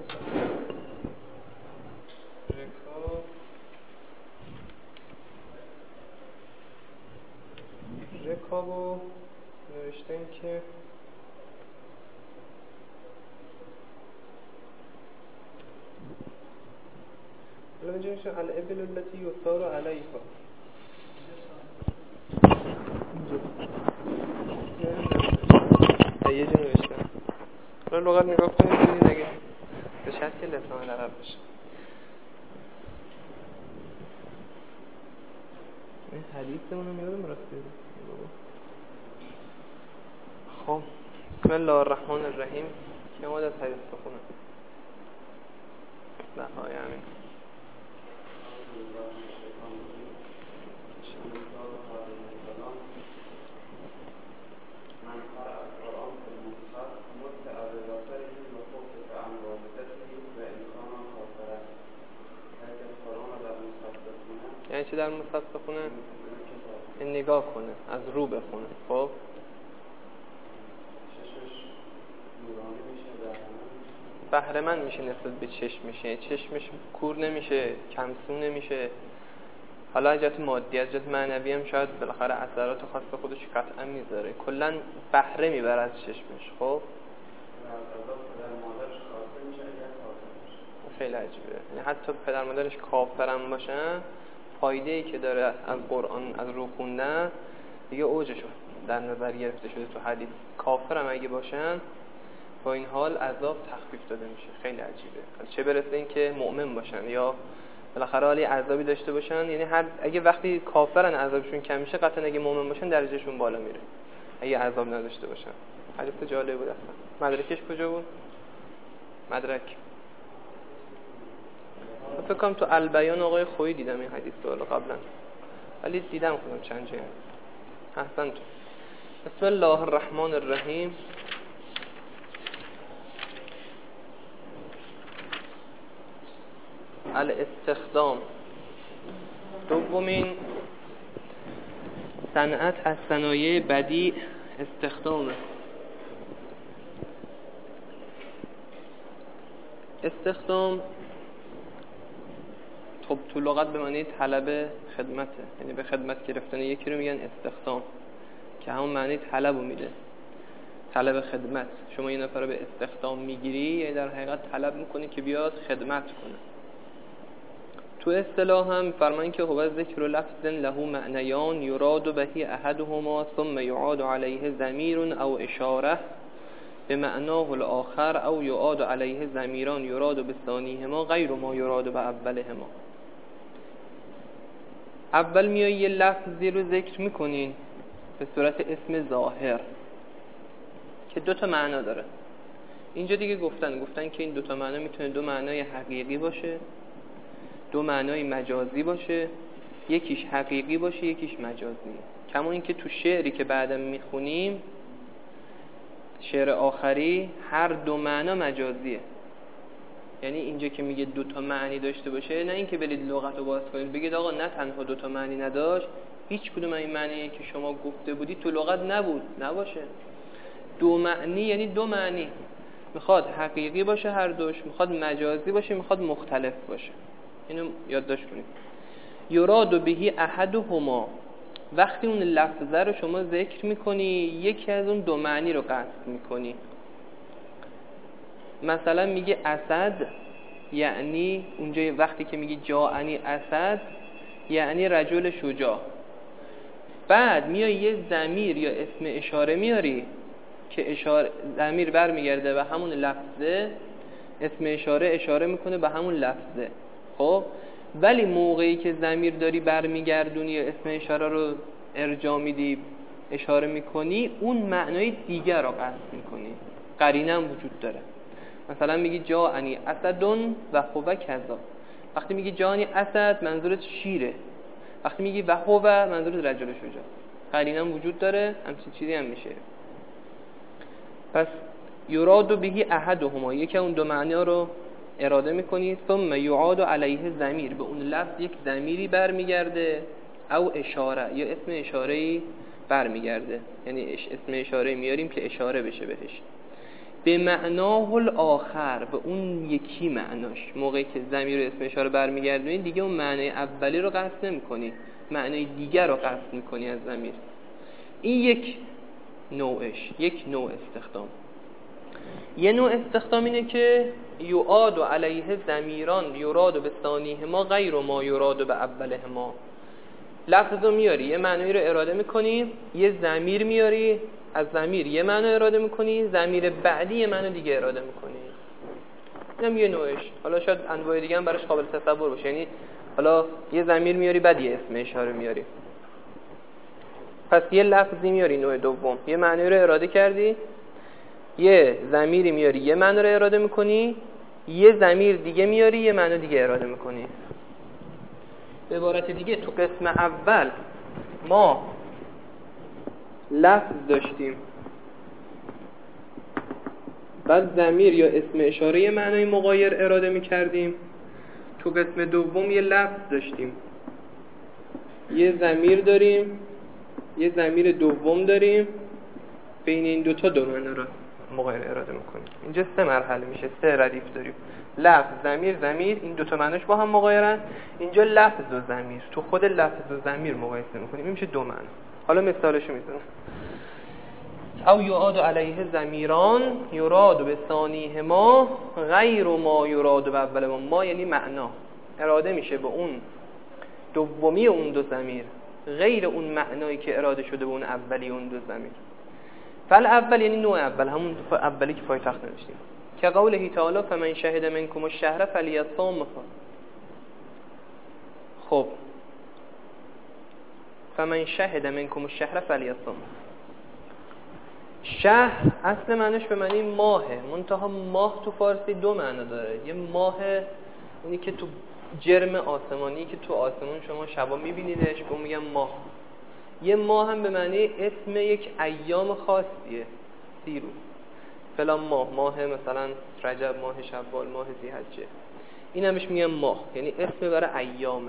رکابو نوشتن که حالا اینجا میشه الابل التي یسار علیها یه جا نوشتن. حالا لغت نگاه کنید ببینید اگه به شرط که لسان عرب باشه. این حدیثمون رو یادم رفته. خب بسم الله الرحمن الرحیم. که ما در حدیث بخونم بهای همین یعنی چی در مصحف بخونه؟ این نگاه کنه، از رو بخونه. خب بهره‌مند میشه نسبت به چشمشه، چشمش کور نمیشه، کمسون نمیشه. حالا از جهت مادی، از جهت معنوی هم شاید بالاخره اثرات خاص خودش قطعا میذاره. کلا بهره میبره از چشمش. خب خیلی عجیبه. یعنی حتی پدر مادرش کافرم باشن، فایده ای که داره از قرآن از رو خوندن دیگه اوجشو در نظر گرفته شده تو حدیث. کافرم اگه باشن با این حال عذاب تخفیف داده میشه. خیلی عجیبه. چه برسه این که مؤمن باشن یا بالاخره حالی عذابی داشته باشن. یعنی هر اگه وقتی کافرن عذابشون کم میشه، قطعا اگه مؤمن باشن درجهشون بالا میره اگه عذاب نداشته باشن. حدیث جالب بود اصلا. مدرکش کجا بود؟ مدرک فکر کنم تو البیان آقای خویی دیدم این حدیث رو قبلا، ولی دیدم خودم چند جایی. احسنت. بسم الله الرحمن الرحیم. الاستخدام دومین صنعت از صنایع بدیع استخدامه. استخدام خب تو لغت به معنی طلب خدمته، یعنی به خدمت گرفتن یکی رو میگن استخدام که همون معنی طلب رو میده، طلب خدمت. شما یه نفر رو به استخدام میگیری یعنی در حقیقت طلب میکنی که بیاد خدمت کنه. تو اصطلاح هم فرمان که هو ذکر لفظ له معنیان یراد به احدهما ثم یعاد علیه ضمیر او اشاره به معناه الاخر او یعاد علیه ضمیران یراد به ثانیهما غیر ما یراد به اولهما. اول میای یه لفظی رو ذکر میکنین به صورت اسم ظاهر که دو تا معنا داره. اینجا دیگه گفتن که این دو تا معنا میتونه دو معنای حقیقی باشه، دو معنای مجازی باشه، یکیش حقیقی باشه یکیش مجازی. کما اینکه تو شعری که بعدم میخونیم، شعر آخری، هر دو معنا مجازیه. یعنی اینجا که میگه دو تا معنی داشته باشه، نه اینکه برید لغت رو باز کنید بگید آقا نه تنها دو تا معنی نداشت، هیچ کدوم این معنی که شما گفته بودی تو لغت نبود، نباشه. دو معنی یعنی دو معنی، میخواد حقیقی باشه هر دوش، میخواد مجازی باشه، میخواد مختلف باشه. اینو یادداشت کنید. یراد به احدهما، وقتی اون لفظه رو شما ذکر میکنی یکی از اون دو معنی رو قصد میکنی. مثلا میگه اسد، یعنی اونجا وقتی که میگی جاءنی اسد یعنی رجل شجاع، بعد میای یه ضمیر یا اسم اشاره میاری که اشاره ضمیر برمیگرده به همون لفظه، اسم اشاره میکنه به همون لفظه. خب ولی موقعی که ضمیر داری برمیگردونی یا اسم اشاره رو ارجاع میدی اشاره میکنی، اون معنای دیگر رو قصد میکنی. قرینه هم وجود داره. مثلا میگی جاءنی اسدون و هو کذا، وقتی میگی جاءنی اسد منظورت شیره، وقتی میگی و هو منظورت رجل شجاع. قرینه هم وجود داره، همچین چیزی هم میشه. پس یراد به احدهما، یکی اون دو معنی رو اراده میکنی. ثم یعاد علیه ضمیر، به اون لفظ یک ضمیری برمیگرده، او اشاره یا اسم اشاره‌ای برمیگرده، یعنی اسم اشاره میاریم که اشاره بشه بهش. به معناه الاخر، به اون یکی معناش. موقعی که ضمیر و اسم اشاره برمیگردونی دیگه اون معنی اولی رو قصد نمی‌کنی، معنی دیگر رو قصد می‌کنی از ضمیر. این یک نوعش، یک نوع استخدام. یه نوع استخدام اینه که یعاد علیه ضمیران یراد به ثانیهما غیر ما یراد به اولهما. لفظو میاری یه معنی رو اراده میکنی، یه ضمیر میاری از ضمیر یه معنی اراده میکنی، ضمیر بعدی یه معنی دیگه اراده میکنی. اینم یه نوعش. حالا شاید انواع دیگه هم براش قابل تصور باشه. یعنی حالا یه ضمیر میاری بعد یه اسم اشاره میاری. پس یه لفظی میاری نوع دوم، یه معنی رو اراده کردی، یه ضمیری میاری یه معنی رو اراده میکنی، یه ضمیر دیگه میاری یه معنی دیگه اراده میکنی. به عبارت دیگه تو قسم اول ما لفظ داشتیم، بعد ضمیر یا اسم اشاره یه معنی مغایر اراده میکردیم. تو قسم دوم یه لفظ داشتیم، یه ضمیر داریم، یه ضمیر دوم داریم، بین این دوتا دو معنی رو مغایر اراده میکنیم. اینجا 3 مرحله میشه، 3 ردیف داریم: لفظ، ضمیر، ضمیر. این دوتا معنیش با هم مغایرن. اینجا لفظ و ضمیر، تو خود لفظ و ضمیر مقایسه میکنیم، این میشه 2 معنی. حالا مثالشو میزنم: او یعاد علیه ضمیران یراد به ثانیهما غیر ما یراد به اولهما. ما یعنی معنا، اراده میشه به اون دومی اون دو ضمیر غیر اون معنایی که اراده شده به اون اولی اون دو ضمیر. فل اول یعنی نوع اول، همون اولی که پایتخت نوشتیم، که قوله تعالی فمن شهد منکم الشهر فلیصمه. خب فمن شهد منکم الشهر فلیصمه. شهر اصل معنیش به معنی ماهه، منتها ماه تو فارسی 2 معنی داره. یه ماه اونی که تو جرم آسمانی که تو آسمون شما شبا میبینیدش، به اون میگن ماه. یه ماه هم به معنی اسم یک ایام خاصیه، 30 روز فلان ماه مثلا رجب، ماه شوال، ماه ذی‌حجه. این همش میگن ماه، یعنی اسم برای ایامه.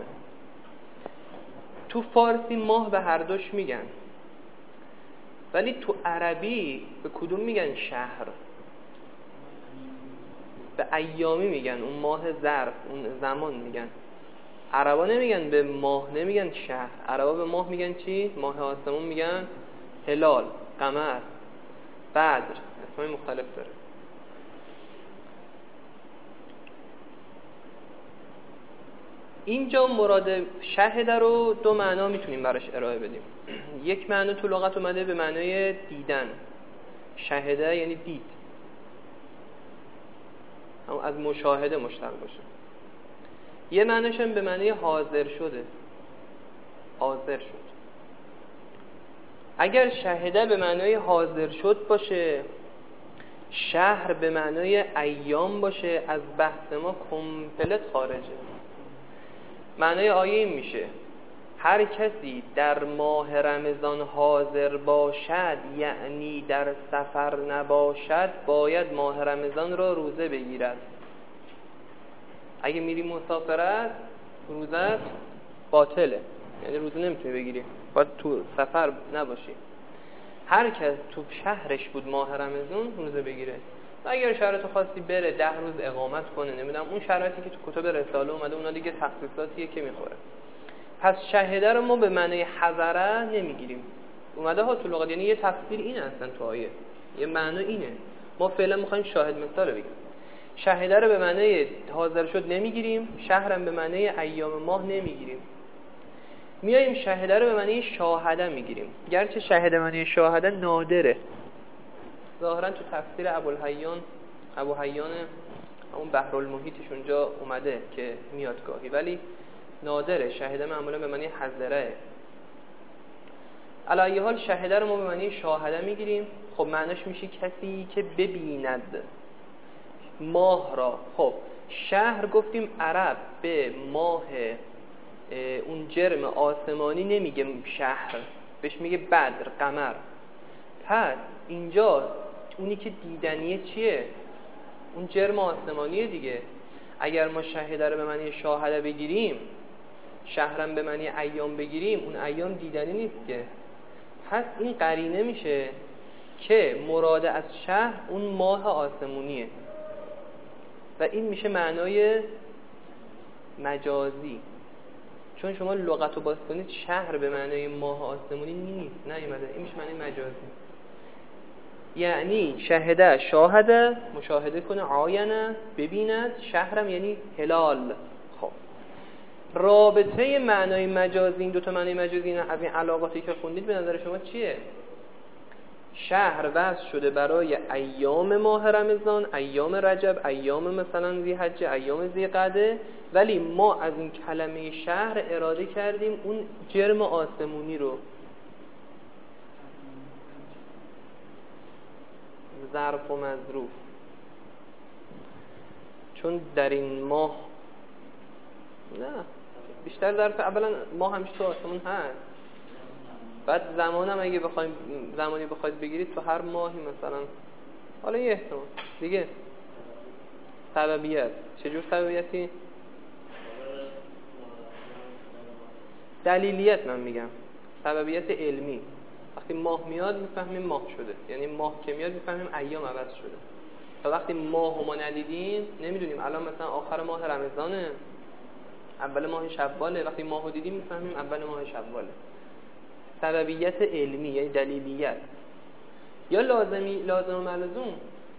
تو فارسی ماه به هر دوش میگن، ولی تو عربی به کدوم میگن شهر؟ به ایامی میگن، اون ماه ظرف، اون زمان میگن. عربا نمیگن به ماه، نمیگن شهر. عربا به ماه میگن چی؟ ماه آسمون میگن هلال، قمر، بدر، اسمای مختلف داره. اینجا مراد شهد رو 2 معنا میتونیم براش ارائه بدیم. یک معنا تو لغت اومده به معنای دیدن، شهده یعنی دید، اما از مشاهده مشتق باشه. یه معنیش هم به معنی حاضر شده، حاضر شد. اگر شهده به معنای حاضر شد باشه، شهر به معنای ایام باشه، از بحث ما کامپلت خارجه. معنای آیه این میشه: هر کسی در ماه رمضان حاضر باشد، یعنی در سفر نباشد، باید ماه رمضان را روزه بگیرد. اگه میری مسافرت، روزت باطله، یعنی روزه نمیتونی بگیری، باید تو سفر نباشی. هر کس تو شهرش بود ماه رمضان روزه بگیره. و اگر شرایط خاصی بره 10 روز اقامت کنه، نمیدونم اون شرایطی که تو کتب رساله اومده، اونا دیگه تخصیصاتیه که میخوره. پس شهده رو ما به معنی حضره نمیگیریم. اومده ها تو لغت، یعنی یه تفسیر اینه اصلا تو آیه، یه معنی اینه. ما فعلا میخوایم شاهد مثال بگیم. شهده رو به معنی حاضر شد نمیگیریم، شهرم به معنی ایام ماه نمیگیریم. میایم شهده رو به معنی شاهده میگیریم، گرچه شهده معنی شاهده نادره. ظاهرا تو تفسیر ابو حیان اون بحرالمحیطش اونجا اومده که میاد گاهی، ولی نادره. شهده معمولا به معنی حضره. علی ای حال شهده رو ما به معنی شاهده میگیریم. خب معنیش میشه کسی که ببیند ماه را. خب شهر گفتیم عرب به ماه اون جرم آسمانی نمیگه شهر، بهش میگه بدر، قمر. پس اینجا اونی که دیدنیه چیه؟ اون جرم آسمانیه دیگه. اگر ما شهده رو به معنی شاهده بگیریم، شهرم به معنی ایام بگیریم، اون ایام دیدنی نیست که. پس این قرینه میشه که مراد از شهر اون ماه آسمونیه و این میشه معنای مجازی. چون شما لغت رو باز کنید شهر به معنای ماه آسمونی نیست، نیومده، این میشه معنای مجازی. یعنی شهده، شاهده، مشاهده کنه، عاینه، ببیند، شهرم یعنی هلال. خب رابطه معنای مجازی، این دوتا معنای مجازی از این علاقاتی که خوندید به نظر شما چیه؟ شهر وضع شده برای ایام ماه رمضان، ایام رجب، ایام مثلا ذی‌حجه، ایام ذی‌قعده، ولی ما از این کلمه شهر اراده کردیم اون جرم آسمونی رو. ظرف و مظروف، چون در این ماه نه بیشتر ظرف، اولا ماه همیشه تو آسمون هست، بعد زمانم اگه بخوایم زمانی بخواید بگیرید تو هر ماهی مثلا، حالا یه احتمال دیگه. سببیت، چجور سببیتی؟ دلیلیت من میگم، سببیت علمی. وقتی ماه میاد میفهمیم ماه شده، یعنی ماه که میاد میفهمیم ایام عوض شده. تا وقتی ماه ما ندیدیم نمیدونیم. الان مثلا آخر ماه رمضانه، اول ماه شواله، وقتی ماهو دیدیم میفهمیم اول ماه شواله. سببیت علمی یعنی دلیلیت. یا لازم و ملزوم،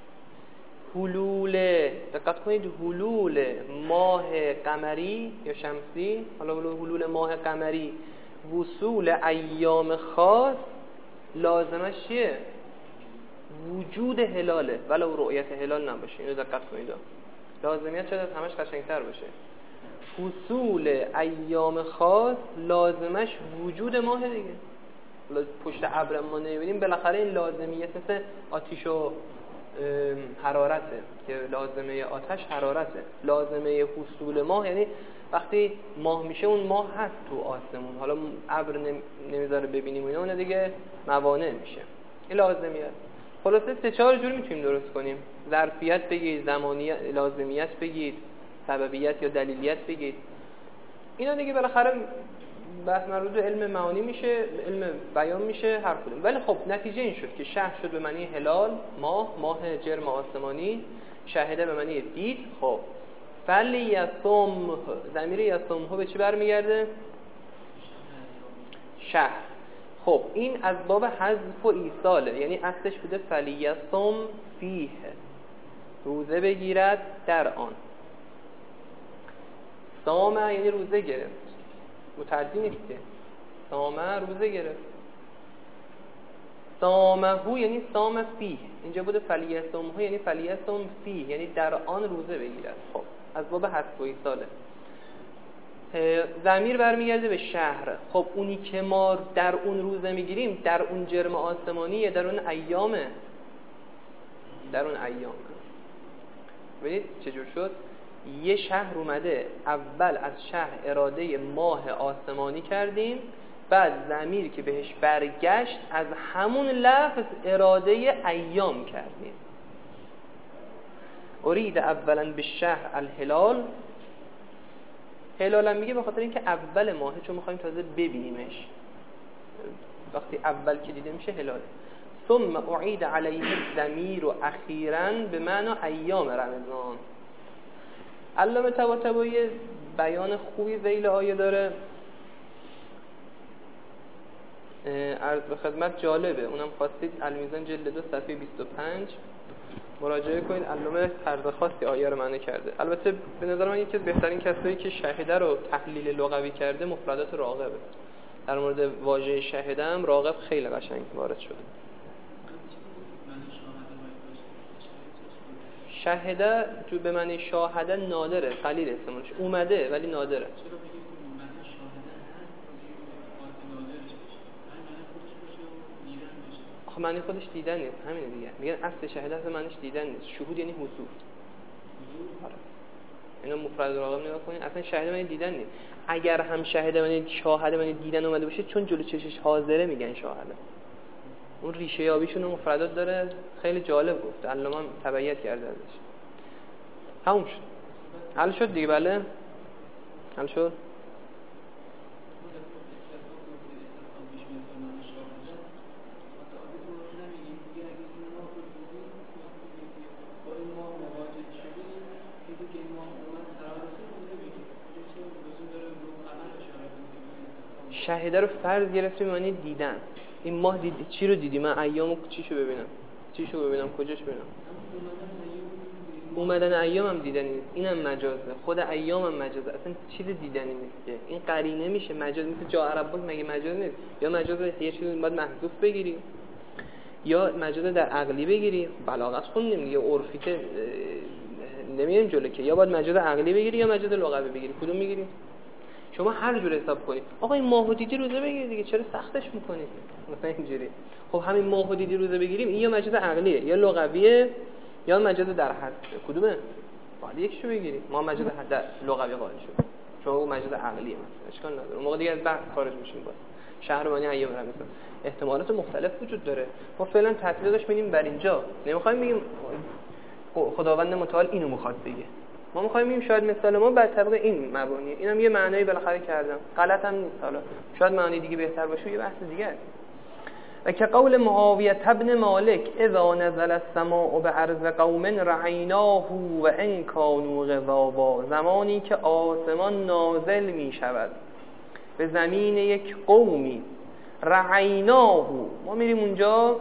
حلول، دقت کنید، حلول ماه قمری یا شمسی، حالا حلول ماه قمری، وصول ایام خاص، لازمش چیه؟ وجود هلاله، ولو رؤیت هلال نباشه. اینو دقت کنید، لازمیت شاید همش قشنگتر باشه. وصول ایام خاص لازمش وجود ماه دیگه. پشت ابر ما نمیبینیم، بالاخره این لازمیت مثل آتش و حرارته که لازمه آتش حرارته. لازمه حصول ماه یعنی وقتی ماه میشه اون ماه هست تو آسمون، حالا ابر نمیذاره ببینیم اینا، اون دیگه موانع میشه. این لازمیت. خلاصه 3-4 جور میتونیم درست کنیم. ظرفیت بگید، زمانیت، لازمیت بگید، سببیت یا دلیلیت بگید. اینا دیگه بالاخره بحث مربوط به علم معانی میشه، علم بیان میشه، هر کدوم. ولی خب نتیجه این شد که شهر شد به معنی هلال، ماه جرم آسمانی، شاهده به معنی دید. خب فلیصم، ضمیر یصمه به چی برمیگرده؟ شهر. خب این از باب حذف و ایصاله، یعنی اصلش بوده فلیصم فیه، روزه بگیرد در آن. صامه یعنی روزه گرفت، متعدی نیست که، صامه روزه گرفت. صامهو یعنی صام فیه، اینجا بوده فلیصمه یعنی فلیصم فیه، یعنی در آن روزه بگیرد. خب از باب حذف و ایصاله. ضمیر برمیگرده به شهر. خب اونی که ما در اون روزه میگیریم در اون جرم آسمانیه، در اون ایامه، در اون ایامه. ببینید چجور شد؟ یه شهر اومده، اول از شهر اراده ماه آسمانی کردیم، بعد ضمیر که بهش برگشت از همون لفظ اراده ایام کردیم. ارید اولا به شهر الهلال، هلالم میگه به خاطر اینکه اول ماهه، چون میخوایم تازه ببینیمش، وقتی اول که دیده میشه هلاله. ثم اعید علیه الضمیر اخیراً به معنی ایام رمضان. علامه طباطبایی بیان خوبی ذیل آیه داره، عرض به خدمت، جالبه، اونم خواستید المیزان جلد 2 صفحه 25 مراجعه کنید. علامه طرز خاصی آیه رو معنی کرده. البته به نظر من یکی از بهترین کسایی که شاهده رو تحلیل لغوی کرده مفردات راغبه. در مورد واژه شاهده هم راغب خیلی قشنگ وارد شده. شاهده تو به معنی شاهده نادره، قلیل استعمالش، اومده ولی نادره. آخه معنی خودش دیدن نیست، همینه دیگه. میگن اصل شاهده اصلا معنیش دیدن نیست، شهود یعنی حضور. آره. اینو مفرد راغب نگاه کنید، اصلا شاهده معنی دیدن نیست. اگر هم شاهده معنی شاهده معنی دیدن اومده باشه، چون جلو چشش حاضره میگن شاهده. اون ریشه یابیشون و مفردات داره، خیلی جالب گفت، علامه تبعیت کرده ازش. تموم شد. حل شد دیگه. بله حل شد. شهیده رو فرض گرفتیم معنی دیدن. این ماه دیدی چی رو دیدی؟ من ایامو چیشو ببینم کجاش ببینم؟ اومدن ایام هم دیدنی نیست، اینم مجازه. خود ایام هم مجازه، اصلا چیز دیدنی نیست که این قرینه میشه مجاز. مثل جا عرب مگه مجاز نیست؟ یا مجاز یه چیزی باید محذوف بگیری یا مجاز در عقلی بگیری. بلاغت خوندیم دیگه، عرفی که نمیریم جلو که، یا باید مجاز عقلی بگیری یا مجاز لغوی بگیری. کدوم میگیری؟ شما هر جور حساب کنید. آقا این ماهو دیدی روزه بگیر دیگه، چرا سختش میکنید؟ مثلا اینجوری. خب همین ماهو دیدی روزه بگیریم، این یا مجاز عقلیه یا لغویه یا مجاز در حد. کدومه؟ باید یکیشو بگیری. ما مجاز در لغوی قائل شد، شما مجاز عقلیه مثلا، اشکال نداره. اون موقع دیگه از بحث خارج میشیم. باز شهرمانی ایام رمضان احتمالات مختلف وجود داره. ما فعلا تطبیقش میدیم بر اینجا. نمیخوایم بگیم خداوند متعال اینو میخواد بگه. ما میخوایم بگیم شاید مثال ما بر طبق این مبانی. اینم یه معنایی بالاخره کردم، غلط هم نیست. حالا شاید معنی دیگه بهتر باشه، یه بحث دیگه است. و که قول معاویه ابن مالک اذا نزل السماء بعرض قوم رعیناه و ان كانوا غضابا، زمانی که آسمان نازل می شود به زمین یک قومی، رعیناه، ما میریم اونجا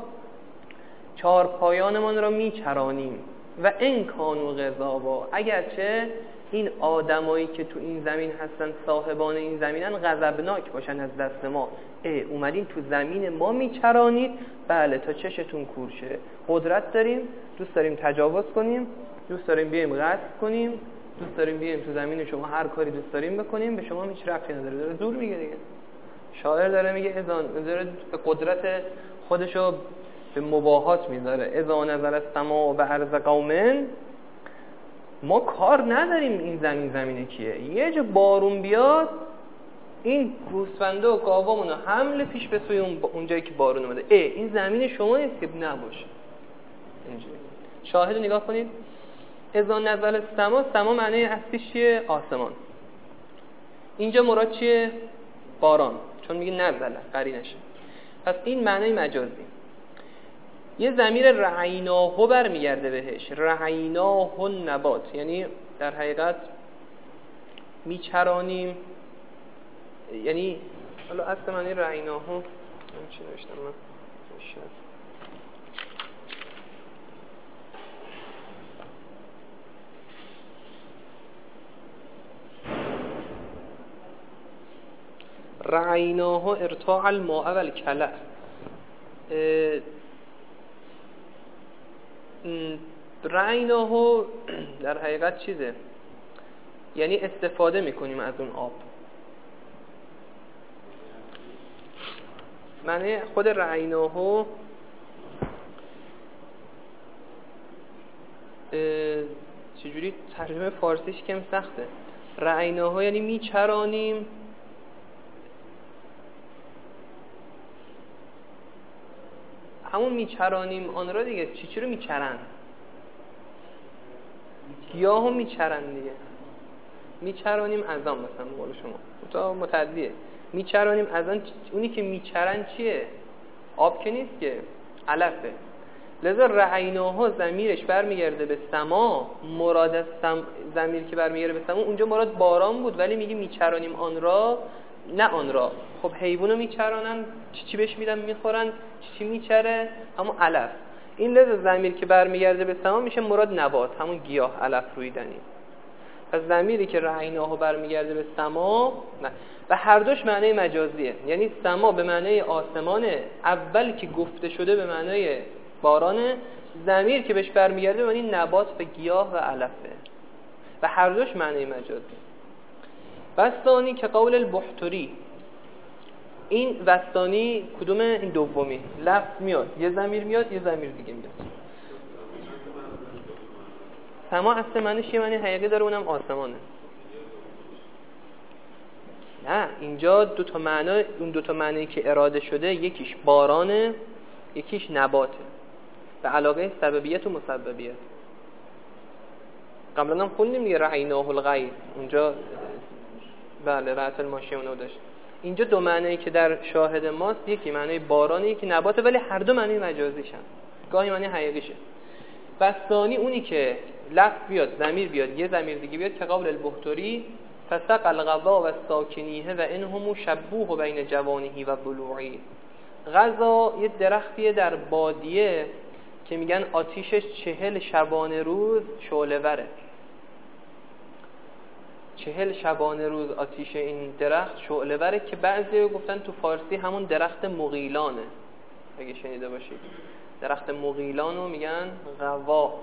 چارپایانمان را میچرانیم، و ان كانوا غضابا، اگرچه این آدمایی که تو این زمین هستن صاحبان این زمینن غضبناک باشن از دست ما. اومدین تو زمین ما میچرانید، بله تا چشتون کورشه. قدرت داریم، دوست داریم تجاوز کنیم، دوست داریم بیایم غصب کنیم، دوست داریم بیایم تو زمین شما هر کاری دوست داریم بکنیم، به شما هیچ ربطی نداره. داره زور میگه دیگه. شاعر داره میگه داره به قدرت خودشو به مباهات میذاره. اذا نزل السماء بعرض قوم، ما کار نداریم این زمینه کیه. یه جا بارون بیاد، این گوسفنده و گاوامون رو حمله پیش به سوی اون جایی که بارون اومده. این زمین شما نیست که نباشه. اینجوری شاهد رو نگاه کنید. اذا نزل السماء، سما معنی اصلیش چیه؟ آسمان. اینجا مراد چیه؟ باران، چون میگه نزله قرینشه. پس این معنی مجازی. یه ضمیر رعیناه برمیگرده بهش. رعیناه نبات، یعنی در حقیقت میچرانیم. یعنی حالا اصل معنی رعیناه چی نوشتم من؟ رعیناه ارتاع الماء والکلأ. رعیناه در حقیقت چیزه، یعنی استفاده میکنیم از اون آب. معنی خود رعیناه چجوری ترجمه فارسیش کم سخته. رعیناه یعنی میچرانیم، همون میچرانیم آن را دیگه. چی رو میچرن؟ گیاه هم میچرن دیگه. میچرانیم از آن، مثلا قول شما تا متعدیه. میچرانیم از آن. اونی که میچرن چیه؟ آب که نیست که، علفه. لذا رعیناها ضمیرش برمیگرده به سما. مراد از ضمیر که برمیگرده به سما، اونجا مراد باران بود، ولی میگه میچرانیم آن را، نه آن را. خب حیوانو میچرانن، چی بهش میدن میخورن، چی میچره؟ همون علف. این لذا ضمیر که برمیگرده به سما میشه مراد نبات، همون گیاه، علف رویدنی. پس ضمیری که رعیناها برمیگرده به سما، نه. و هر دوش معنی مجازیه. یعنی سما به معنی آسمانه، اول که گفته شده به معنی بارانه، ضمیر که بهش برمیگرده به معنی نبات و گیاه و علفه. و هر دوش معنی مجازی. وستانی که قول البحتری. این وستانی کدومه؟ این دومی. لفظ میاد، یه ضمیر میاد، یه ضمیر دیگه میاد. سما اصل معنیش یه معنی حقیقی داره، اونم آسمانه. نه، اینجا دو تا معنی، اون دو تا معنی که اراده شده، یکیش بارانه، یکیش نباته. به علاقه سببیت و مسببیت. قبلا هم خوندیم دیگه رعیناه الغیث. اونجا بله رأت الماشی اونو داشت. اینجا دو معنی که در شاهد ماست، یکی معنی بارانه، یکی نباته، ولی هر دو معنی مجازیشن. گاهی معنی حقیقیشه. بستانی اونی که لفظ بیاد، ضمیر بیاد، یه ضمیر دیگه بیاد که قول البحتری فسق الغذا و ساکنیه و انهم شبوه بین جوانه و ضلوعی. غذا یه درختیه در بادیه که میگن آتیشش 40 شبانه روز شعله وره. 40 شبانه روز آتیش این درخت شعله وره که بعضی گفتن تو فارسی همون درخت مغیلانه، اگه شنیده باشید. درخت مغیلانو میگن غوا.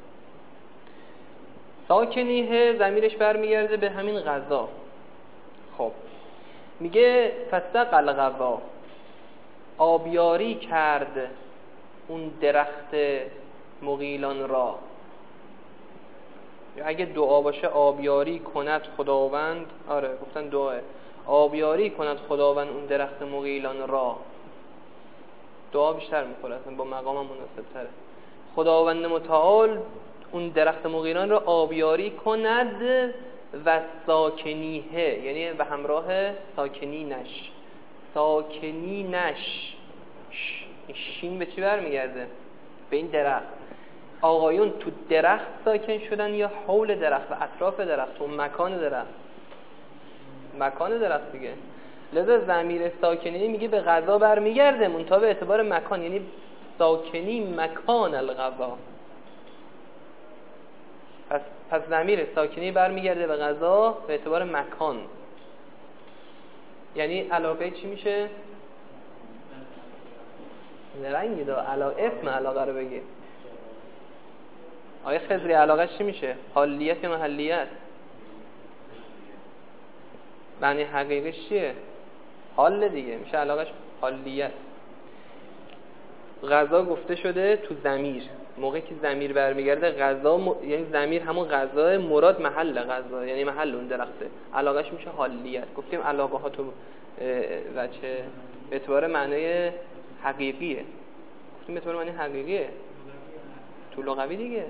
ساکنیه ضمیرش برمیگرده به همین غذا. خب میگه فسق الغذا، آبیاری کرد اون درخت مغیلان را. اگه دعا باشه آبیاری کند خداوند، آره گفتن دعاه، آبیاری کند خداوند اون درخت مغیلان را. دعا بیشتر میخوره، اصلا با مقام مناسب تره. خداوند متعال اون درخت مغیلان را آبیاری کند و ساکنیه، یعنی به همراه ساکنینش. ساکنینش، شین به چی برمیگرده؟ به این درخت. آقایون تو درخت ساکن شدن یا حول درخت و اطراف درخت و مکان درخت؟ مکان درخت دیگه. لذا ضمیر ساکنی میگه به غذا برمیگرده منتها به اعتبار مکان، یعنی ساکنی مکان الغذا. پس ضمیر ساکنی برمیگرده به غذا به اعتبار مکان. یعنی علاقه چی میشه؟ نرنگی دا اسم علاقه رو بگید. آیا خضری علاقه چی میشه؟ حالیت یا محلیت؟ معنی حقیقیش چیه؟ حال دیگه، میشه علاقش حالیت. غذا گفته شده تو ضمیر. موقعی که ضمیر برمیگرده غذا یعنی ضمیر همون غذا، مراد محل غذا یعنی محل اون درخته. علاقش میشه حالیت. گفتیم علاقه ها تو وجه به اعتبار معنی حقیقیه. گفتیم به اعتبار معنی حقیقیه تو لغوی دیگه.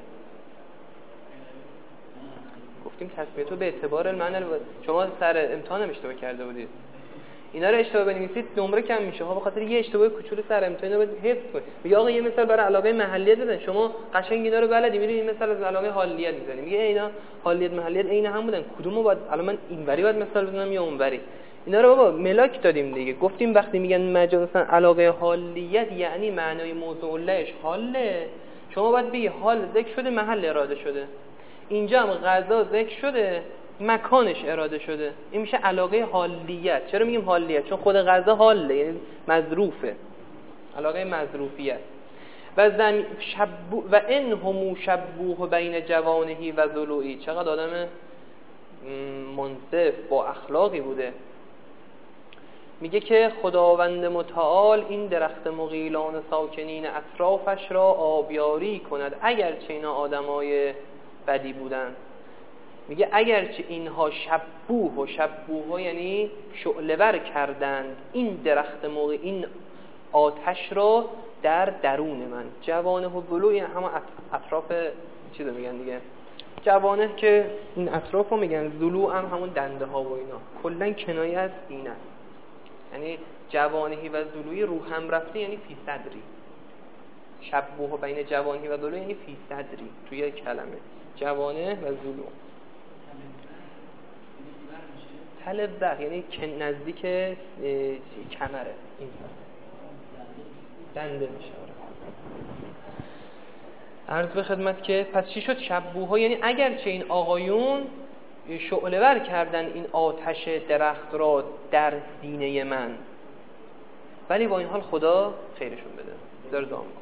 گفتیم تصمیه تو به اعتبار معنی. شما سر امتحان هم اشتباه کرده بودید، اینا رو اشتباه بنویسید نمره کم میشه ها، به خاطر یه اشتباه کوچولو سر امتحان رو حفظ کنید. میگه آقا یه مثال برای علاقه محلیت بزن، شما قشنگ اینا رو بلدی، میری این مثال از علاقه حالیت میزنی، میگه اینا حالیت محلیت عین هم بودن، کدومو باید الان من اینوری باید مثال بزنم یا اونوری؟ اینا رو بابا ملاک دادیم دیگه. گفتیم وقتی میگن مجازا علاقه حالیت یعنی معنای موضوع لهش حاله، شما باید بگی حال ذکر شده محل اراده شده. اینجا هم غذا ذکر شده مکانش اراده شده، این میشه علاقه حالیت. چرا میگیم حالیت؟ چون خود غذا حاله، یعنی مظروفه، علاقه مظروفیت. و و ان هم شبوه بین جوانهی و ضلوعی. چقدر آدم منصف با اخلاقی بوده. میگه که خداوند متعال این درخت مغیلان ساکنین اطرافش را آبیاری کند اگرچه اینا آدمای بدی بودن. میگه اگرچه اینها شبوه یعنی شعله‌ور کردند این درخت این آتش را در درون من. جوانه و ضلوع یعنی همه اطراف چیزو میگن دیگه. جوانه که این اطراف رو میگن، ضلوع هم همون دنده ها و اینا. کلا کنایه از این است، یعنی جوانهی و ضلوعی رو هم رفته، یعنی فی صدری. شبوه بین جوانهی و ضلوع یعنی فی صدری، توی یک کلمه جوانه و ضلوع. تلبه یعنی نزدیک کمره، این دنده میشه. عرض به خدمت که پس چی شد؟ شبوه ها یعنی اگرچه این آقایون شعله ور کردن این آتش درخت را در سینه من، ولی با این حال خدا خیرشون بده. داره دعا میکنه.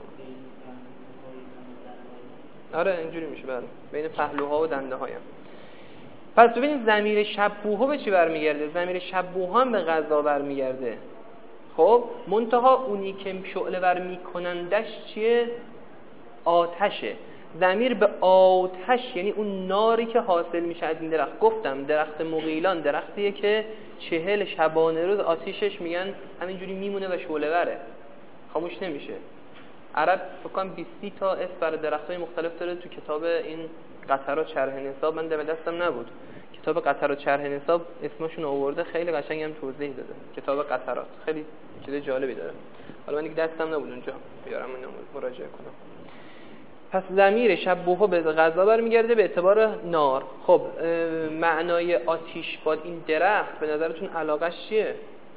آره اینجوری میشه بله، بین پهلوها و دنده هایم. پس ببینید ضمیر شبوه ها به چی برمیگرده؟ ضمیر شبوه ها هم به غذا برمیگرده. خب منتها اونی که شعله ور میکنندش چیه؟ آتشه. ضمیر به آتش یعنی اون ناری که حاصل میشه از این درخت. گفتم درخت مغیلان درختیه که 40 شبانه روز آتیشش میگن همینجوری میمونه و شعله وره، خاموش نمیشه. عرب فکر کنم 20 تا اسم برای درختای مختلف داره. تو کتاب این قطرات شرح نصاب من دستم نبود، کتاب قطرات شرح نصاب اسمشون آورده، خیلی قشنگ هم توضیح داده. کتاب قطرات خیلی چیز جالبی داره. حالا من دیگه دستم نبود اونجا بیارم اینو مراجعه کنم. پس ضمیر شبوه به غذا برمیگرده به اعتبار نار. خب معنای آتیش با این درخت به نظرتون علاقش چیه؟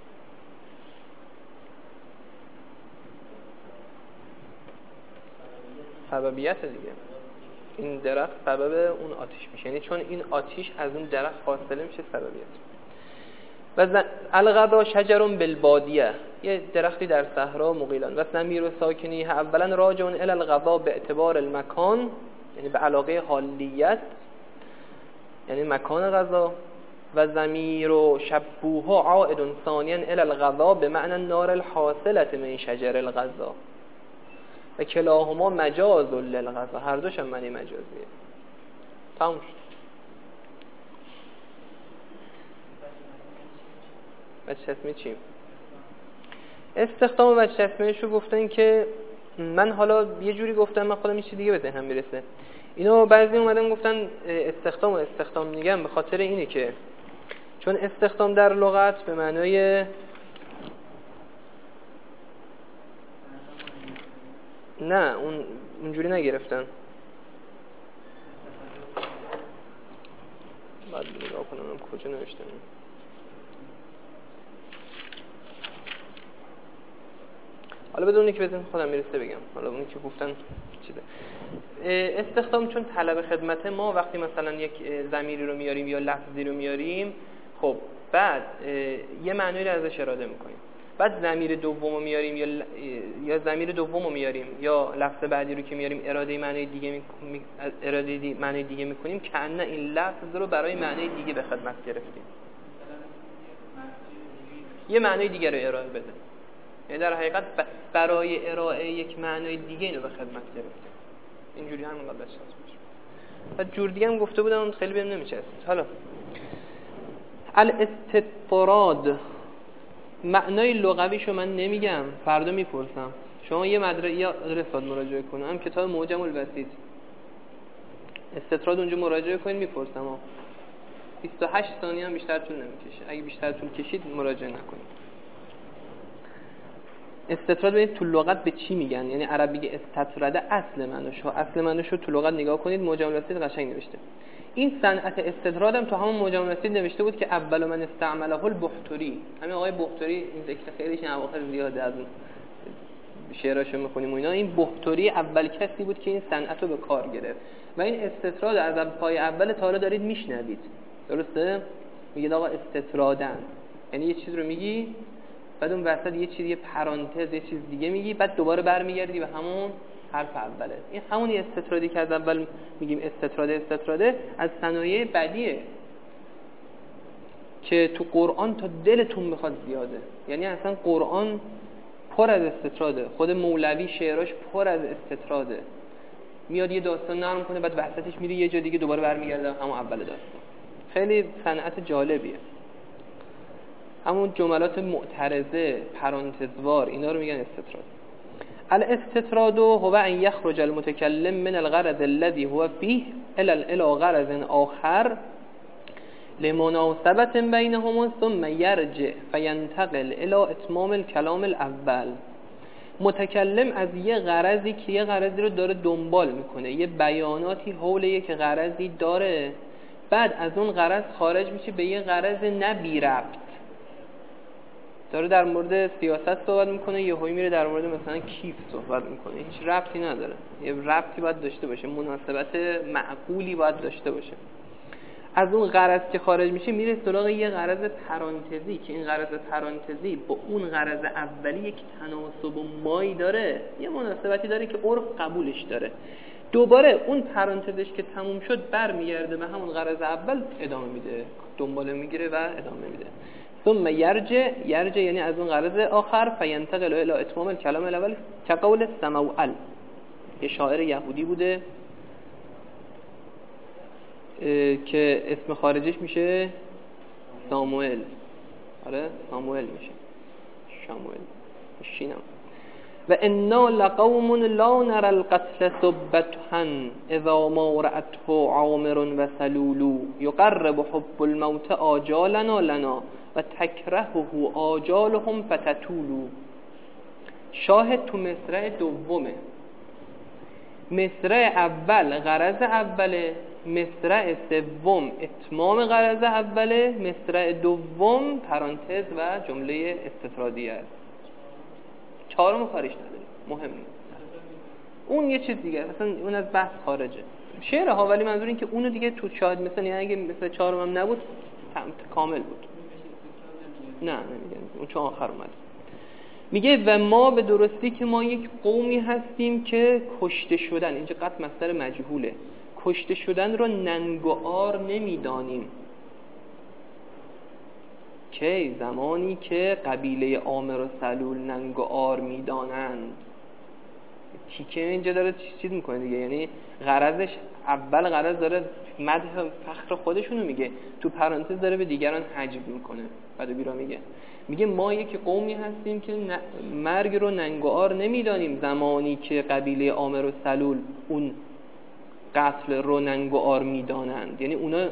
سببیت دیگه. این درخت سبب اون آتیش میشه، یعنی چون این آتیش از اون درخت فاصله میشه سببیت. و الغذا شجر بالبادیه، یه درختی در صحرا مقیلان. و ضمیر ساکنی اولا راجع الی الغذا به اعتبار المکان، یعنی به علاقه حالیت، یعنی مکان غذا. و ضمیر شبوه عائد ثانیا الی الغذا به معنی النار الحاصله من شجر الغذا و کلاهما مجاز للغذا، هر دوش هم معنی مجازیه. تموم شد. وجه چیم؟ استخدام وجه چشمه شو گفتن که من حالا یه جوری گفتم، من خودم یه چیز دیگه به ذهنم میرسه. اینو بعضی اومدن گفتن استخدام میگم به خاطر اینه که چون استخدام در لغت به معنای نه اونجوری نگرفتن. بعد نگاه کنم کجا نوشتم. حالا بدون اینکه بزنم خودم میرسه بگم، حالا اونی که گفتن چیزه. استخدام چون طلب خدمت ما، وقتی مثلا یک ضمیری رو میاریم یا لفظی رو میاریم، خب بعد یه معنی رو ازش اراده میکنیم، بعد ضمیر دومو میاریم یا ضمیر دومو میاریم یا لفظ بعدی رو که میاریم اراده معنی دیگه میکنیم، کأن این لفظ رو برای معنی دیگه به خدمت گرفتیم، یه معنی دیگه رو ارائه بده. یعنی در حقیقت برای ارائه یک معنی دیگه اینو به خدمت گرفتیم. اینجوری هم انقدر بچه‌است باشه. بعد جور دیگه هم گفته بودم خیلی بهم نمیچسبید. حالا الاستطراد معنای لغویشو من نمیگم، فردا میپرسم. شما یه رسالت مراجعه کنم، هم کتاب معجم الوسیط استطراد اونجا مراجعه کنید، میپرسم. 28 ثانیه هم بیشتر طول نمیکشه. اگه بیشتر طول کشید مراجعه نکنید. استطراد ببینید تو لغت به چی میگن، یعنی عرب میگه استطرده، اصل معنیشو تو لغت نگاه کنید، معجم الوسیط قشنگ نوشته. این صنعت استطراد هم تو همون معجم الوسیط نوشته بود که اول من استعمله البحتری، همین آقای بحتری، این ذکر خیلیش این اواخر زیاده از شعراشو میخونیم و اینا. این بحتری اول کسی بود که این صنعت رو به کار گرفت و این استطراد از پای اول تا حالا دارید میشنوید، درسته؟ میگید آقا استطرادن، یعنی یه چیز رو میگی بعد اون وسط یه چیز، یه پرانتز، یه چیز دیگه میگی، بعد دوباره برمیگردی به همون حرف اوله. این همون استطرادی که از اول میگیم استطراده از صنایع بدیه که تو قرآن تا دلتون بخواد زیاده. یعنی اصلا قرآن پر از استطراده، خود مولوی شعراش پر از استطراده، میاد یه داستان نرم کنه بعد وسطش میره یه جا دیگه دوباره برمیگرده همون اول داستان. خیلی صنعت جالبیه. همون جملات معترضه، پرانتزوار، اینا رو میگن استطراد. الاستطراد هو ان يخرج المتكلم من الغرض الذي هو فيه الى غرض آخر لمناسبة بينهما ثم يرجع فينتقل الى اتمام الكلام الاول. متکلم از یه غرضی که یه غرضی رو داره دنبال میکنه، یه بیاناتی حول یک غرضی داره، بعد از اون غرض خارج میشه به یه غرض نبی ربط، داره در مورد سیاست صحبت میکنه، یه هایی میره در مورد مثلا کیف صحبت میکنه، هیچ ربطی نداره، یه ربطی باید داشته باشه، مناسبت معقولی باید داشته باشه. از اون غرض که خارج میشه میره سراغ یه غرض پرانتزی که این غرض پرانتزی با اون غرض اولی یک تناسب و مایی داره، یه مناسبتی داره که عرف قبولش داره. دوباره اون پرانتزش که تموم شد برمیگرده به همون غرض اول، ادامه میده، دنباله میگیره و ادامه میده. ثم یرجع یعنی از اون غرض آخر، فینتقل الی اتمام الکلام الاول کقول سموئل، یه شاعر یهودی بوده که اسم خارجش میشه ساموئل. آره ساموئل میشه، شاموئل شینم. و انا لقوم لا نرى القتل ثبتها اذا ما رأته عامر و سلول يقرب حب الموت آجالنا لنا و تکرهه آجالهم فتطول. شاهد تو مصرع دومه، مصرع اول غرض اوله، مصرع سوم اتمام غرض اوله، مصرع دوم پرانتز و جمله استطرادیه است. چهارم کارش نداره، مهم نیست. اون یه چیز دیگه، اصلا اون از بحث خارجه شعره ها، ولی منظور این که اونو دیگه تو شاید مثلا یعنی اگه مثلا چهارم هم نبود کامل بود. نه نمیگن اون چون آخر اومد. میگه و ما به درستی که ما یک قومی هستیم که کشته شدن، اینجا قط مصدر مجهوله، کشته شدن رو ننگ و عار نمیدانیم. که زمانی که قبیله عامر و سلول ننگ و عار میدانند. تیکه اینجا داره چیز میکنه دیگه، یعنی غرضش اول غرض داره مدح فخر خودشونو میگه، تو پرانتز داره به دیگران حجب میکنه. بعد بیرا میگه ما یک قومی هستیم که مرگ رو ننگ و عار نمیدانیم. زمانی که قبیله عامر و سلول اون قتل رو ننگ و عار میدانند، یعنی اونا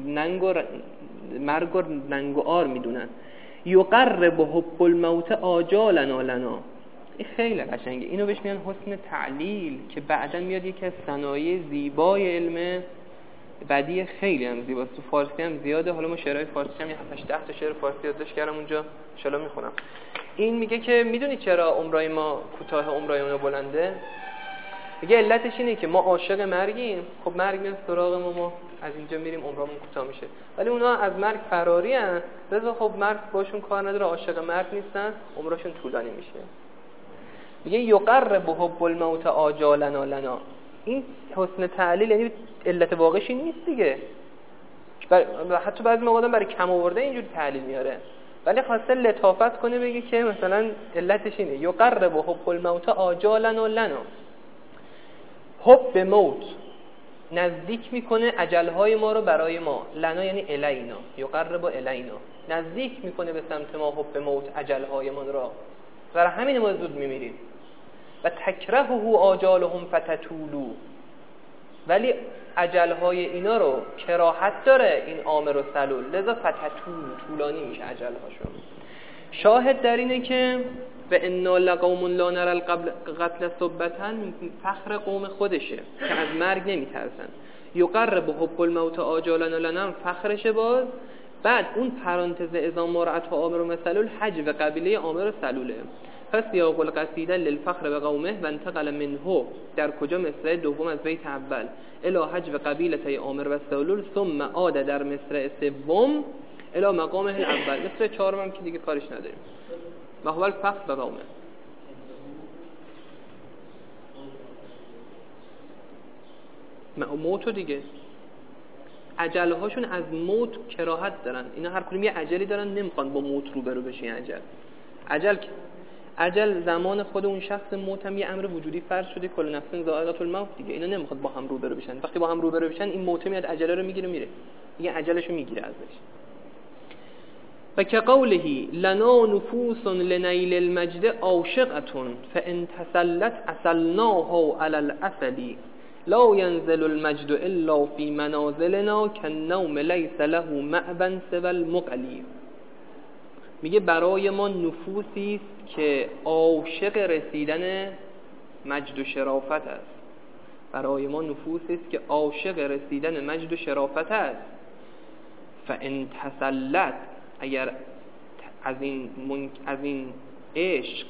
مرگ رو ننگ و عار میدونن. یقرب حب الموت آجالنا لنا، این خیلی قشنگه، اینو بهش میگن حسن تعلیل که بعداً میاد یکی از صنایع زیبای علم بدیع، خیلی هم زیباست. تو فارسی هم زیاده، حالا ما شعرهای فارسی هم 7-8 تا شعر فارسی یادداشت کردم اونجا ان شاءالله میخونم. این میگه که میدونید چرا عمرای ما کوتاه عمرای اونا بلنده؟ میگه علتش اینه که ما عاشق مرگیم. خب مرگ میاد سراغ ما از اینجا میریم عمرمون کوتاه میشه، ولی اونا از مرگ فراری ان، لذا خب مرگ باشون کار نداره، عاشق مرگ نیستن، عمرشون طولانی میشه. میگه یقرب حب الموت آجالنا لنا، این حسن تعلیل یعنی علت واقعی نیست دیگه. حتی بعضی موقع برای کم آورده اینجوری تعلیل میاره، ولی خواسته لطافت کنه بگه که مثلا علتش اینه یقرب حب الموت آجالنا لنا. حب موت نزدیک میکنه اجلهای ما رو برای ما، لنا یعنی الینا، یقرب الینا نزدیک میکنه به سمت ما حب موت اجلهای ما را، برای همین ما زود میمیریم. و تکرهه آجالهم فتطولو، ولی اجلهای اینا رو کراهت داره این عامر و سلول، لذا فتطول طولانی میشه اجلهاشون. شاهد در اینه که و انا لقوم لا نرى القتل ثبتا، فخر قوم خودشه که از مرگ نمیترسن. یقرب حب الموت آجالنا لنا فخرشه. باز بعد اون پرانتز اذا مرعت و عامر و سلول حج و قبیله عامر و سلوله. پس سیاق القصیده للفخر به قومه و انتقل منه، در کجا مصرع دوم از بیت اول الی حج و قبیله عامر و سلول، ثم عاد در مصرع سوم الی مقامه الاول. مصرع چهارم هم که دیگه کارش نداریم، و هو الفخر به قومه. موتو دیگه اجلهاشون از موت کراهت دارن، اینا هر کدوم یه اجلی دارن، نمیخوان با موت روبرو بشین. اجل زمان خود اون شخص، موت هم یه امر وجودی فرض شده، کل نفس ذائقة الموت دیگه. اینا نمیخواد با هم روبرو بشن، وقتی با هم روبرو بشن این موت میاد اجله رو میگیره میره دیگه، اجلشو میگیره ازش. و که قوله لنا نفوس لنیل المجد عاشقة فان تسلت اصلناه علی الاسل، لا ينزل المجد الا في منازلنا كالنوم ليس له مأبا سوى المقلی. میگه برای ما نفوسی است که عاشق رسیدن مجد و شرافت است. برای ما نفوسی است که عاشق رسیدن مجد و شرافت است. فان تسلت، اگر از این عشق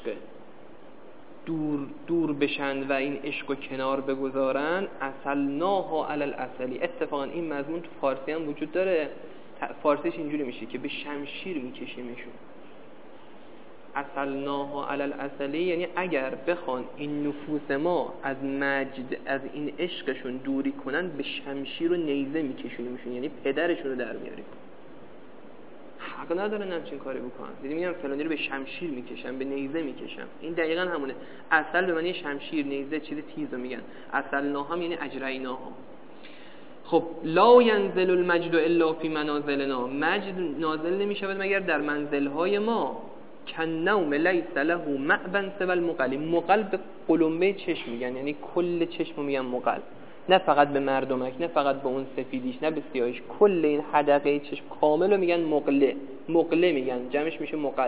دور بشن و این عشق رو کنار بگذارن، اصلناها علی الاسلی. اتفاقا این مضمون تو فارسی هم وجود داره، فارسیش اینجوری میشه که به شمشیر میکشیمشون. اصلناها علی الاسلی یعنی اگر بخوان این نفوس ما از مجد، از این عشقشون دوری کنن، به شمشیر و نیزه میکشونیمشون، یعنی پدرشون رو در میاریم. حق ندارن همچین کاری بکنن. دیدی میگم فلانی رو به شمشیر میکشن، به نیزه میکشن. این دقیقاً همونه. اصل به معنی شمشیر، نیزه چیز تیزو میگن. اصلناها یعنی اجریناها. خب لا ینزل المجد الا فی منازلنا، مجد نازل نمیشود مگر در منزلهای ما. کنوم لیس له مأبا سوى المقل. مقل به قلمبه چشم میگن، یعنی کل چشم میگن مقل، نه فقط به مردمک، نه فقط به اون سفیدیش، نه به سیاهیش، کل این حدقه چشم کامل رو میگن مقله. مقله میگن، جمعش میشه مقل.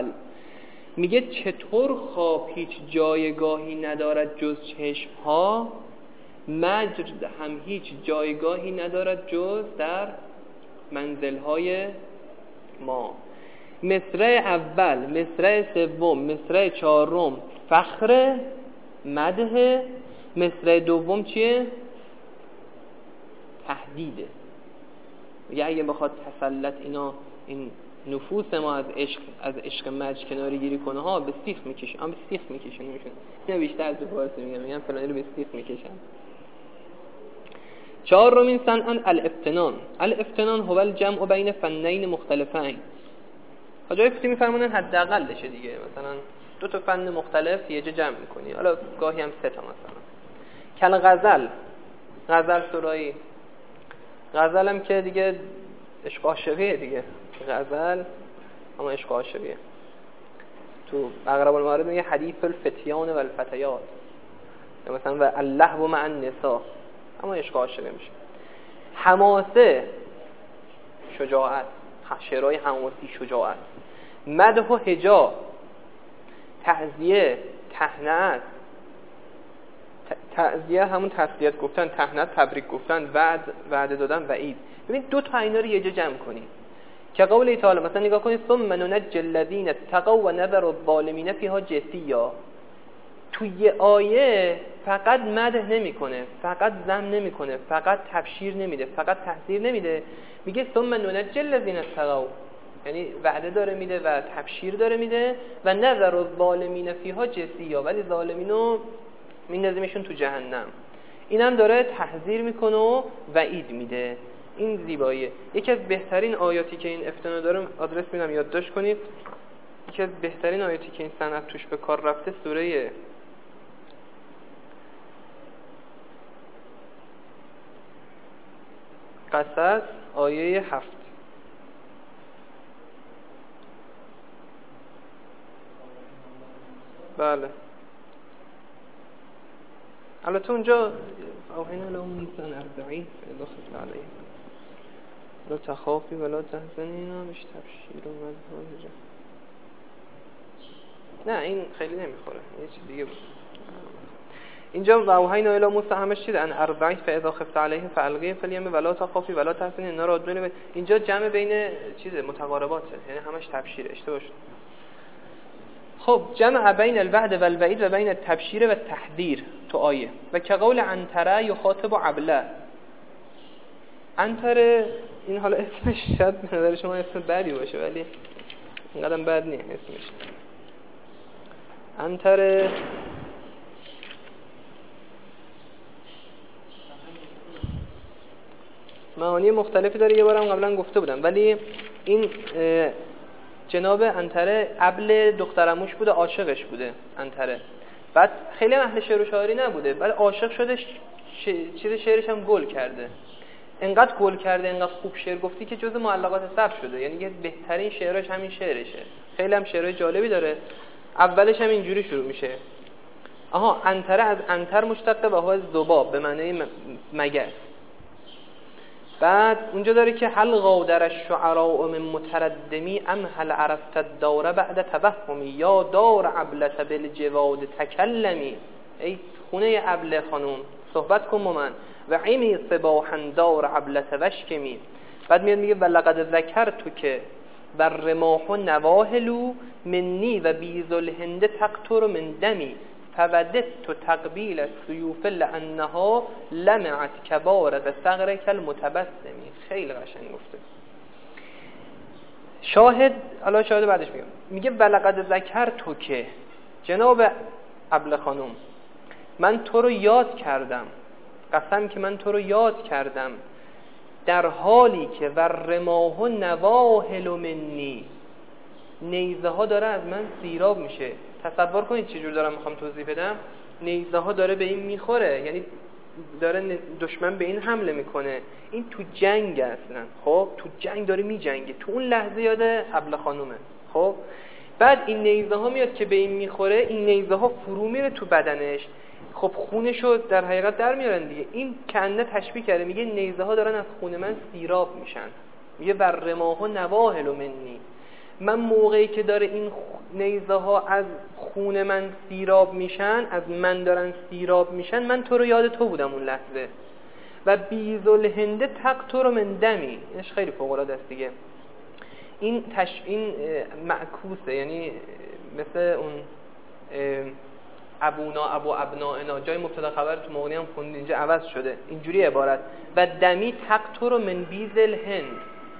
میگه چطور خواب هیچ جایگاهی ندارد جز چشم ها، مجر هم هیچ جایگاهی ندارد جز در منزلهای ما. مصرع اول، مصرع سوم، مصرع چهارم فخر مدح، مصرع دوم چیه؟ تهدیده. یا اگه بخواد تسلط این نفوس ما از عشق مج کناری گیری کنه ها، به سیخ میکشه. به سیخ میکشه نمیشونه. اینا بیشتر تو فارسی میگم فلانی رو به سیخ میکشن. چهارمین صنعا الافتنان. الافتنان هو الجمع بین فنین مختلفین. حاجای فقهی میفرمونن حداقلشه دیگه، مثلا دو تا فن مختلف یه جا جمع میکنی، حالا گاهی هم سه تا مثلا. کل غزل، غزل سرایی، غزل هم که دیگه عشق عاشقیه دیگه، غزل اما عشق عاشقیه. تو اقرب الموارد میگه حدیث الفتیان و الفتیات، یا مثلا و اللهو مع النساء، اما عشق عاشقی میشه. حماسه شجاعت، شعرهای حماسی شجاعت. مدح و هجا، تعزیه، تهنئت. تعزیه همون تسلیت گفتن، تهنئت تبریک گفتن، وعده دادن، وعید. ببین دو تا اینا رو یه جا جمع کنی که قول تعالی مثلا نگاه کنید ثم ننجی الذین اتقوا و نذر الظالمین فیها جثیا. توی آیه فقط مدح نمیکنه، فقط ذم نمیکنه، فقط تبشیر نمیده، فقط تحذیر نمیده، میگه ثم ننجی الذین اتقوا، یعنی وعده داره میده و تبشیر داره میده و نذر الظالمین فیها جثیا، ولی ظالمینو میندازیمشون تو جهنم. اینم داره تحذیر میکنه و وعید میده. این زیباییه. یکی از بهترین آیاتی که این افتنا داره، آدرس میدم یادداشت کنید، یکی از بهترین آیاتی که این صنعت توش به کار رفته سوره قصص آیه 7. بله البته اونجا اوهینا لهم نیسان 40 فاضافت علیه لا تخافی ولا تحزنی، اینا مش تبشیر و مدح. نه این خیلی نمیخوره، یه چیز دیگه بود. اینجا و اوهینا الی موسی همش چیز ان 40 فاذا خفت علیه فالقیه فی الیم ولا تخافی ولا تحزنی، اینا رو بدون. اینجا جمع بین چیز متقارباته، یعنی همش تبشیر. اشتباه شد. خب جمع بین الوعد و الوعید و بین التبشیر و التحذیر تو آیه. و که قول عنتره یخاطب عبله. عنتره این حالا اسمش شاید به نظر شما اسم بدی باشه ولی اینقدر بد نیست اسمش. عنتره معانی مختلفی داره، یه بارم قبلا گفته بودم، ولی این جناب عنتره ابل دخترموش بوده، عاشقش بوده عنتره. بعد خیلی اهل شعر و شاعری نبوده، بعد عاشق شده، چیز شعرش هم گل کرده. انقدر گل کرده، انقدر خوب شعر گفتی که جز معلقات ثبت شده، یعنی یه بهترین شعرش همین شعرشه. خیلی هم شعرهای جالبی داره. اولش هم اینجوری شروع میشه. عنتره از عنتر مشتقه و هو ذباب به معنی مگس. بعد اونجا داره که هل غادر الشعراء من متردمی ام هل عرفت الدور بعد توهمی یا دار عبلت بالجواد تکلمی. ای خونه عبله خانوم صحبت کن با من. و عیمی صباحا دار عبلت وشکمی. بعد میاد میگه ولقد ذکرتو که بر رماح نواهلو منی و بیز الهند تقطر من دمی فودت تو تقبیل السیوف لانها لمعت کبارق صغرک المتبسمی. خیلی قشنگ گفته. شاهد بعدش میگه ولقد ذکرتو که جناب ابله خانم من تو رو یاد کردم، قسم که من تو رو یاد کردم در حالی که ور رماه نواهل منی، نیزه ها داره از من سیراب میشه. تصور کنید چجور دارم میخوام توضیح بدم. نیزه ها داره به این میخوره، یعنی داره دشمن به این حمله میکنه. این تو جنگ اصلا، خب تو جنگ داره میجنگه، تو اون لحظه یاد ابله خانومه. خب بعد این نیزه ها میاد که به این میخوره، این نیزه ها فرو میره تو بدنش، خب خونشو در حقیقت در میارن دیگه. این کنه تشبیه کرده، میگه نیزه ها دارن از خون من سیراب میشن. میگه بر رماه نواهل منی من موقعی که داره این نیزه ها از خون من سیراب میشن، از من دارن سیراب میشن، من تو رو یاد تو بودم اون لحظه. و بیذوالهند تقطر من دمی، اینش خیلی فوق العاده است دیگه. این معکوسه، یعنی مثل اون ابو ابنائنا، جای مبتدا خبر تو مغنی هم خوندین، اینجا عوض شده، اینجوری عبارت. و دمی تقطر من بیذالهند،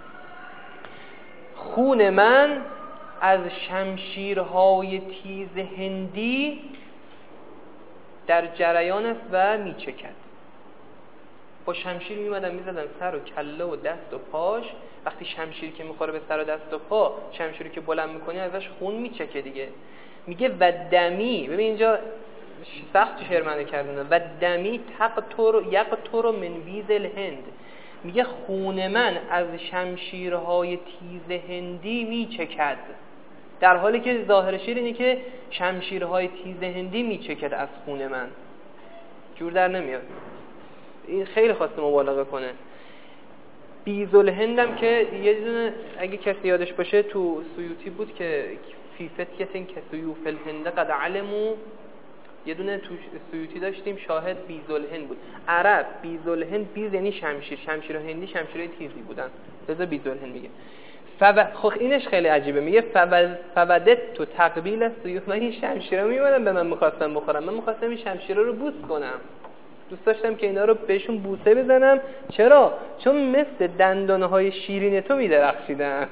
خون من از شمشیرهای تیز هندی در جریان است و میچکد. با شمشیر میمدن میزدن سر و کله و دست و پاش. وقتی شمشیر که میخوره به سر و دست و پا، شمشیری که بلند میکنی ازش خون میچکه دیگه. میگه و دمی، ببین اینجا سخت شعر معنی کردن، و دمی یقطر من بیذالهند، میگه خون من از شمشیرهای تیز هندی میچکد، در حالی که ظاهر شعر اینه که شمشیرهای تیز هندی میچکد از خون من. جور در نمیاد، این خیلی خواسته مبالغه کنه. بیذوالهند هم که یه دونه اگه کسی یادش باشه تو سیوطی بود که فی فتیه که سیوف الهند قد علمو، یه دونه تو سیوطی داشتیم شاهد بیذوالهند بود. عرب بیذوالهند، بیز یعنی شمشیر، شمشیر هندی شمشیرهای تیزی بودن، لذا بیذوالهند میگه. خب اینش خیلی عجیبه، میگه فودت تو تقبیل سیوف، من این شمشیرها میمونم به من میخواستم بخورم، من میخواستم این شمشیرها رو بوس کنم، دوست داشتم که اینا رو بهشون بوسه بزنم. چرا؟ چون مثل دندانهای شیرین تو میدرخشیدن.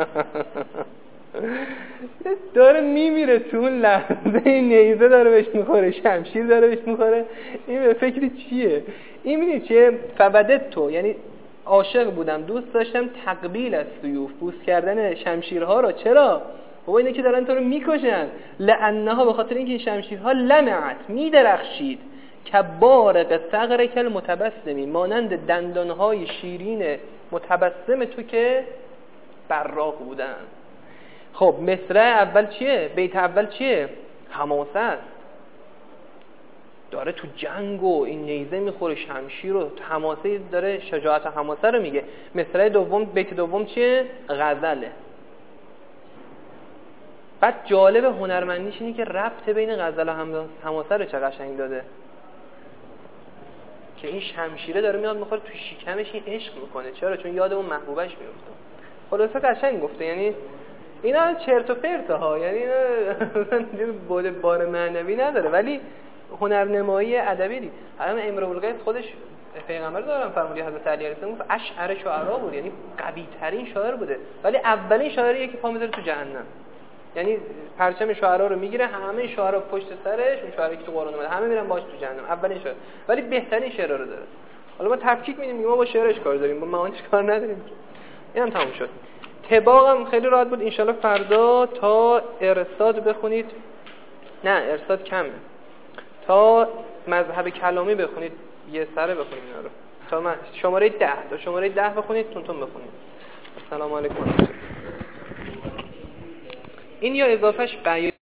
داره میمیره تو اون لحظه، این نیزه داره بهش میخوره، شمشیر داره بهش میخوره، این به فکر چیه؟ این میدونی چیه؟ فودت تو یعنی عاشق بودم، دوست داشتم تقبیل از سیوف، بوس کردن شمشیرها رو. چرا؟ بابا اینه که دارن تو رو میکشن. لانها، به خاطر اینکه این شمشیرها لمعت، میدرخشید، کبارق ثغرک المتبسمی، مانند دندانهای شیرین متبسم تو که براق بودن. خب مصرع اول چیه؟ بیت اول چیه؟ حماسه است، داره تو جنگ و این نیزه میخوره شمشیر و حماسه داره، شجاعت و حماسه رو میگه. مصرع دوم، بیت دوم چیه؟ غزله. بعد جالب هنرمندیش اینه که ربط بین غزل و حماسه رو چه قشنگ داده، که این شمشیره داره میاد میخوره تو شکمش، این عشق میکنه. چرا؟ چون یاد اون محبوبش میفته. خلاصه قشنگ گفته، یعنی اینا چرت و پرت ها، یعنی اینا بار معنوی نداره، ولی هنرنمایی ادبی دی. الان امرؤ القیس خودش پیغمبر دارن فرمودی حضرت علی علیه السلام اشعر شعرا بود، یعنی قوی ترین شاعر بوده، ولی اولین شاعریه که پا میذاره تو جهنم. یعنی پرچم شعرا رو میگیره، همه شعرا پشت سرش، اون شعری که تو قرآن اومده همه میرن باش تو جهنم، اولین شاعر، ولی بهترین شعرا رو داره. حالا ما تفکیک میدیم، ما با شعرش کار داریم، با معانیش کار نداریم. اینم تموم شد. طباقم خیلی راحت بود. انشالله فردا تا ارصاد بخونید، نه ارصاد کمه، تا مذهب کلامی بخونید، یه سره بخونید اینا رو، تا شماره 10 تا شماره 10 بخونید، تون بخونید. السلام علیکم. این یا اضافهش